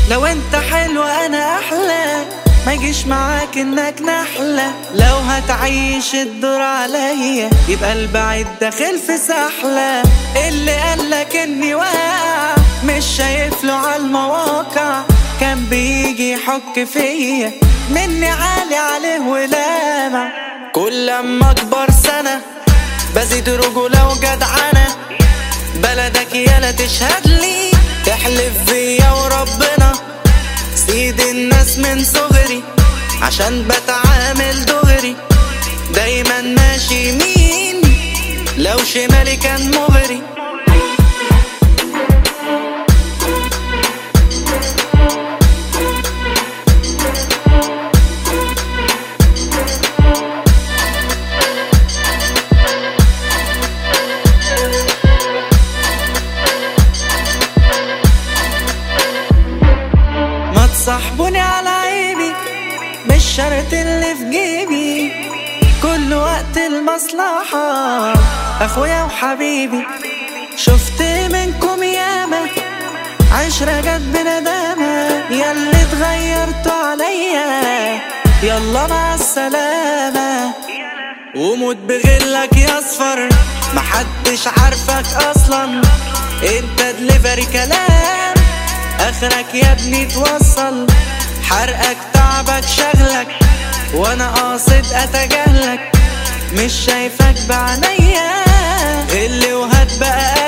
لو انت حلو انا احلى، ما يجيش معاك انك نحلة. لو هتعيش الدور عليا يبقى البعيد داخل في سحلة. اللي قالك اني واقع مش شايف له عالمواقع، كان بيجي يحك فيا مني عالي عليه ولامع. كل اما اكبر سنة بزيد رجولة وجدعنة، بلدك يالا تشهد لي، تحلف فيا وربنا. سيد الناس من صغري عشان بتعامل دغري، دايما ماشي يمين لو شمالي كان مغري. صاحبوني على عيبي مش شرط اللي في جيبي، كل وقت المصلحة اخويا وحبيبي. شفت منكم ياما عشرة جت بندامة، ياللي اتغيرتوا عليا يلا مع السلامة. وموت بغلك يا اصفر محدش عارفك اصلا، انت دليفري كلام اخرك يا ابني توصل. حرقك تعبك شغلك وانا قاصد اتجاهلك، مش شايفك بعنيا اللي وهات بقى